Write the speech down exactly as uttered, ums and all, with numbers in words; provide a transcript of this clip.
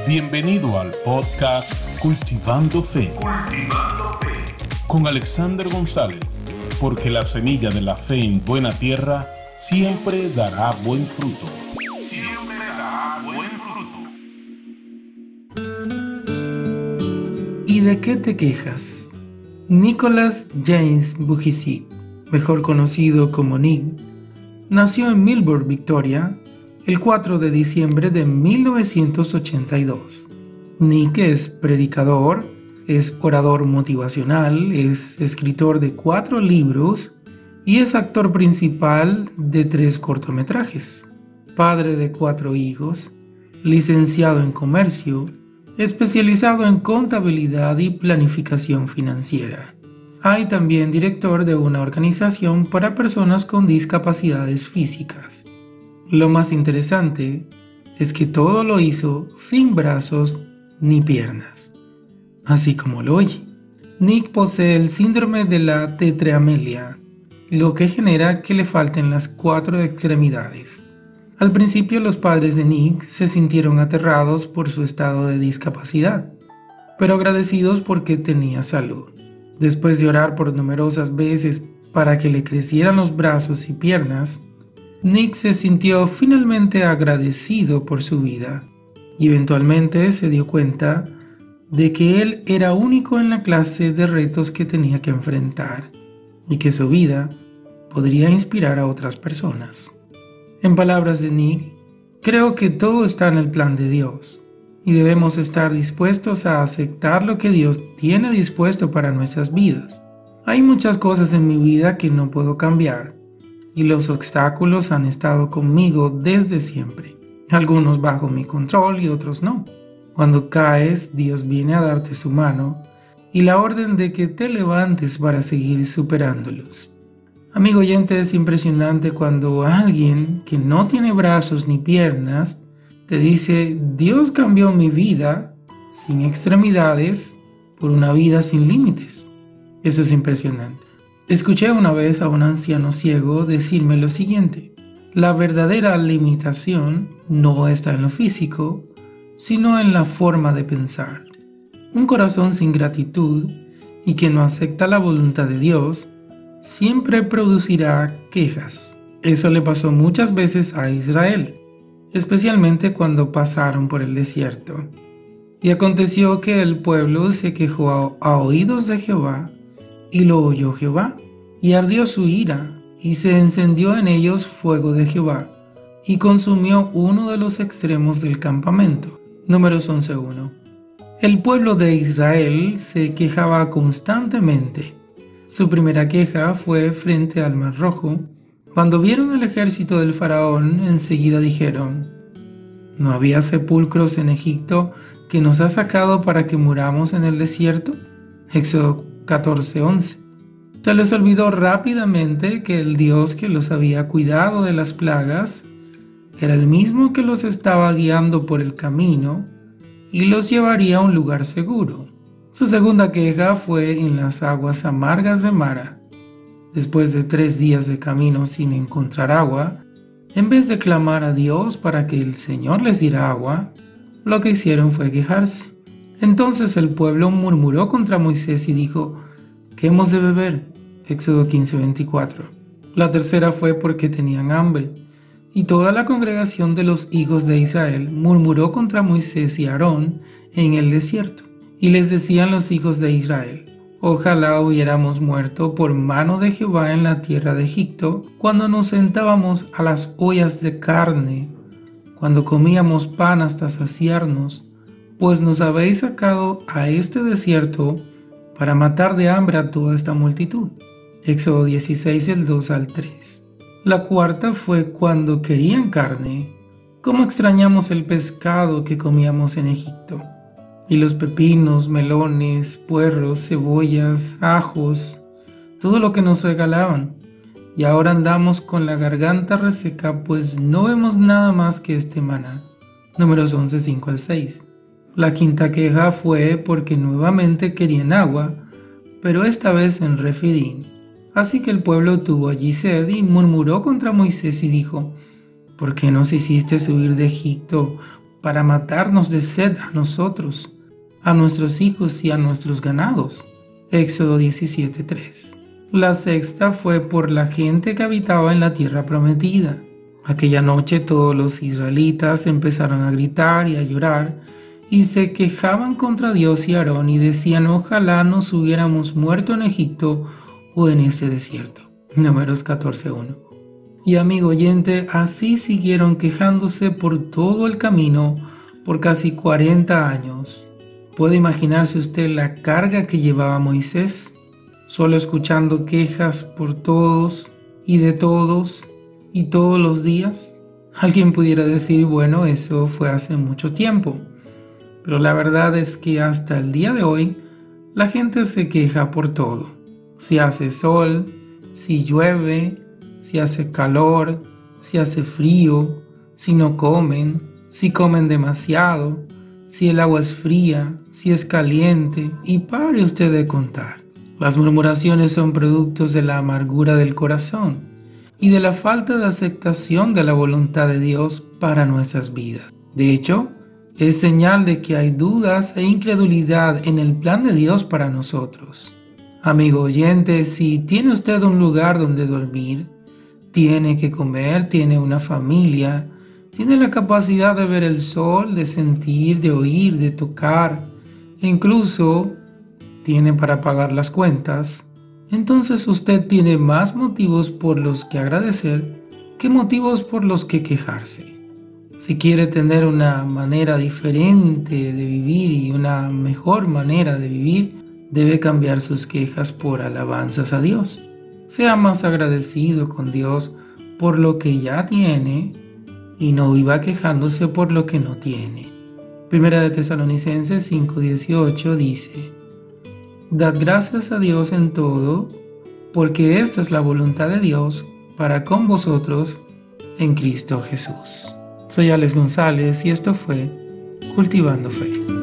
Bienvenido al podcast Cultivando Fe, Cultivando Fe. con Alexander González, porque la semilla de la fe en buena tierra siempre dará buen fruto. Siempre dará buen fruto. ¿Y de qué te quejas? Nicholas James Bujicic, mejor conocido como Nick, nació en Millburn, Victoria, el cuatro de diciembre de mil novecientos ochenta y dos. Nick es predicador, es orador motivacional, es escritor de cuatro libros y es actor principal de tres cortometrajes. Padre de cuatro hijos, licenciado en comercio, especializado en contabilidad y planificación financiera. Hay también director de una organización para personas con discapacidades físicas. Lo más interesante es que todo lo hizo sin brazos ni piernas, así como lo oye. Nick posee el síndrome de la tetraamelia, lo que genera que le falten las cuatro extremidades. Al principio los padres de Nick se sintieron aterrados por su estado de discapacidad, pero agradecidos porque tenía salud. Después de orar por numerosas veces para que le crecieran los brazos y piernas, Nick se sintió finalmente agradecido por su vida y eventualmente se dio cuenta de que él era único en la clase de retos que tenía que enfrentar y que su vida podría inspirar a otras personas. En palabras de Nick, creo que todo está en el plan de Dios y debemos estar dispuestos a aceptar lo que Dios tiene dispuesto para nuestras vidas. Hay muchas cosas en mi vida que no puedo cambiar y los obstáculos han estado conmigo desde siempre, algunos bajo mi control y otros no. Cuando caes, Dios viene a darte su mano y la orden de que te levantes para seguir superándolos. Amigo oyente, es impresionante cuando alguien que no tiene brazos ni piernas te dice: Dios cambió mi vida sin extremidades por una vida sin límites. Eso es impresionante. Escuché una vez a un anciano ciego decirme lo siguiente: la verdadera limitación no está en lo físico, sino en la forma de pensar. Un corazón sin gratitud y que no acepta la voluntad de Dios siempre producirá quejas. Eso le pasó muchas veces a Israel, especialmente cuando pasaron por el desierto. Y aconteció que el pueblo se quejó a, a oídos de Jehová, y lo oyó Jehová, y ardió su ira, y se encendió en ellos fuego de Jehová, y consumió uno de los extremos del campamento. Números once uno. El pueblo de Israel se quejaba constantemente. Su primera queja fue frente al Mar Rojo. Cuando vieron el ejército del faraón, enseguida dijeron: ¿no había sepulcros en Egipto que nos ha sacado para que muramos en el desierto? Éxodo catorce once. Se les olvidó rápidamente que el Dios que los había cuidado de las plagas era el mismo que los estaba guiando por el camino y los llevaría a un lugar seguro. Su segunda queja fue en las aguas amargas de Mara. Después de tres días de camino sin encontrar agua, en vez de clamar a Dios para que el Señor les diera agua, lo que hicieron fue quejarse. Entonces el pueblo murmuró contra Moisés y dijo: ¿qué hemos de beber? Éxodo quince veinticuatro. La tercera fue porque tenían hambre, y toda la congregación de los hijos de Israel murmuró contra Moisés y Aarón en el desierto. Y les decían los hijos de Israel: ojalá hubiéramos muerto por mano de Jehová en la tierra de Egipto, cuando nos sentábamos a las ollas de carne, cuando comíamos pan hasta saciarnos, pues nos habéis sacado a este desierto para matar de hambre a toda esta multitud. Éxodo dieciséis, del dos al tres. La cuarta fue cuando querían carne. ¿Cómo extrañamos el pescado que comíamos en Egipto? Y los pepinos, melones, puerros, cebollas, ajos, todo lo que nos regalaban. Y ahora andamos con la garganta reseca, pues no vemos nada más que este maná. Números once, cinco al seis. La quinta queja fue porque nuevamente querían agua, pero esta vez en Refidim. Así que el pueblo tuvo allí sed y murmuró contra Moisés y dijo: ¿por qué nos hiciste subir de Egipto para matarnos de sed a nosotros, a nuestros hijos y a nuestros ganados. Éxodo diecisiete tres. La sexta fue por la gente que habitaba en la tierra prometida. Aquella noche todos los israelitas empezaron a gritar y a llorar y se quejaban contra Dios y Aarón y decían: ojalá nos hubiéramos muerto en Egipto o en este desierto. Números catorce uno. Y amigo oyente, así siguieron quejándose por todo el camino por casi cuarenta años. ¿Puede imaginarse usted la carga que llevaba Moisés? Solo escuchando quejas por todos y de todos y todos los días. Alguien pudiera decir, bueno, eso fue hace mucho tiempo. Pero la verdad es que hasta el día de hoy la gente se queja por todo. Si hace sol, si llueve, si hace calor, si hace frío, si no comen, si comen demasiado, si el agua es fría, si es caliente, y pare usted de contar. Las murmuraciones son productos de la amargura del corazón y de la falta de aceptación de la voluntad de Dios para nuestras vidas. De hecho, es señal de que hay dudas e incredulidad en el plan de Dios para nosotros. Amigo oyente, si tiene usted un lugar donde dormir, tiene que comer, tiene una familia, tiene la capacidad de ver el sol, de sentir, de oír, de tocar, e incluso tiene para pagar las cuentas, entonces usted tiene más motivos por los que agradecer que motivos por los que quejarse. Si quiere tener una manera diferente de vivir y una mejor manera de vivir, debe cambiar sus quejas por alabanzas a Dios. Sea más agradecido con Dios por lo que ya tiene y no viva quejándose por lo que no tiene. Primera de Tesalonicenses cinco dieciocho dice: Dad gracias a Dios en todo, porque esta es la voluntad de Dios para con vosotros en Cristo Jesús. Soy Alex González y esto fue Cultivando Fe.